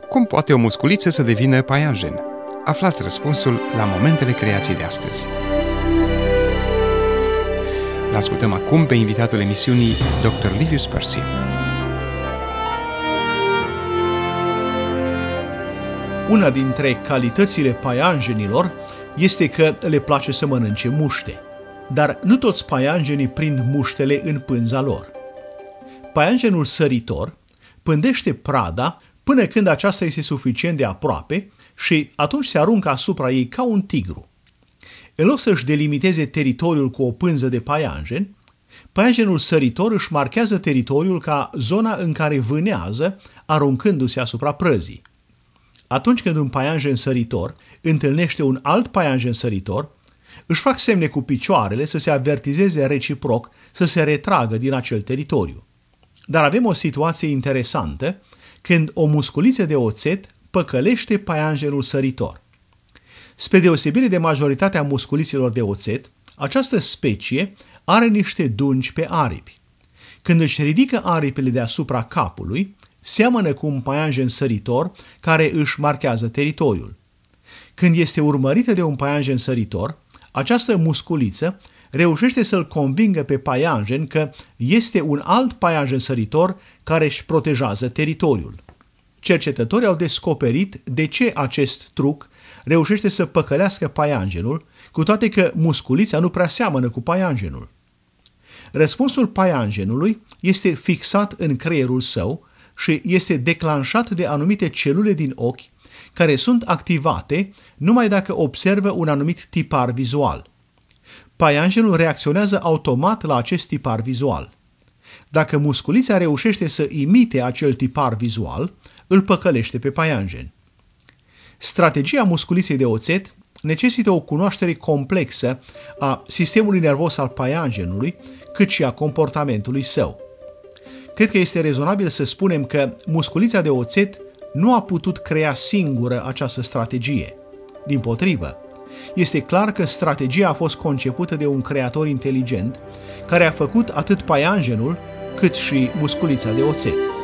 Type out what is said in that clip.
Cum poate o musculiță să devină paianjen? Aflați răspunsul la Momentele Creației de astăzi. L-ascultăm acum pe invitatul emisiunii, Dr. Livius Percy. Una dintre calitățile paianjenilor este că le place să mănânce muște. Dar nu toți paianjenii prind muștele în pânza lor. Paianjenul săritor pândește prada până când aceasta este suficient de aproape și atunci se aruncă asupra ei ca un tigru. În loc să-și delimiteze teritoriul cu o pânză de paianjen, paianjenul săritor își marchează teritoriul ca zona în care vânează, aruncându-se asupra prăzii. Atunci când un paianjen săritor întâlnește un alt paianjen săritor, își fac semne cu picioarele să se avertizeze reciproc să se retragă din acel teritoriu. Dar avem o situație interesantă când o musculiță de oțet păcălește paianjenul săritor. Spre deosebire de majoritatea musculițelor de oțet, această specie are niște dungi pe aripi. Când își ridică aripile deasupra capului, seamănă cu un paianjen săritor care își marchează teritoriul. Când este urmărită de un paianjen săritor, această musculiță reușește să-l convingă pe paianjen că este un alt paianjen săritor care își protejează teritoriul. Cercetătorii au descoperit de ce acest truc reușește să păcălească paianjenul, cu toate că musculița nu prea seamănă cu paianjenul. Răspunsul paianjenului este fixat în creierul său și este declanșat de anumite celule din ochi care sunt activate numai dacă observă un anumit tipar vizual. Paianjenul reacționează automat la acest tipar vizual. Dacă musculița reușește să imite acel tipar vizual, îl păcălește pe paianjen. Strategia musculiței de oțet necesită o cunoaștere complexă a sistemului nervos al paianjenului, cât și a comportamentului său. Cred că este rezonabil să spunem că musculița de oțet nu a putut crea singură această strategie. Dimpotrivă, este clar că strategia a fost concepută de un creator inteligent care a făcut atât paianjenul cât și musculița de oțet.